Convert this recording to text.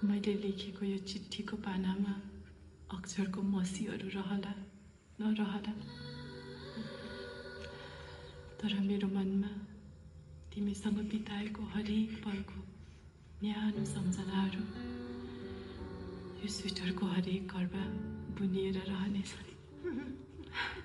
मैले लेखेको यो चिठीको पानामा अक्षरको मसीहरू रहला नरहला, तर मेरो मनमा तिमीसँग बिताएको हरेक पलको न्यानो सम्झनाहरू यो स्वेटरको हरेक कर्बा बुनिएर रहनेछ।